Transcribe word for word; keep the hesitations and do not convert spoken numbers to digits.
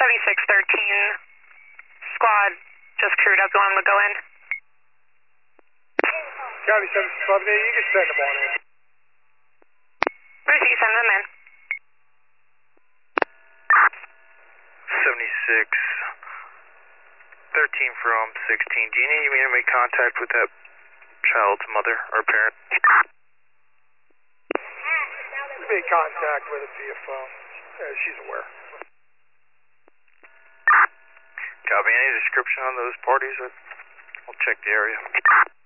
seventy-six thirteen, squad just crewed up. You want them to go in? County seven eleven, you can send them on in. Brucey, send them in. seventy-six thirteen from sixteen. Do you need me to make contact with that child's mother or parent? We made contact with it via phone. Uh, she's aware. Copy. Any description on those parties? I'll check the area.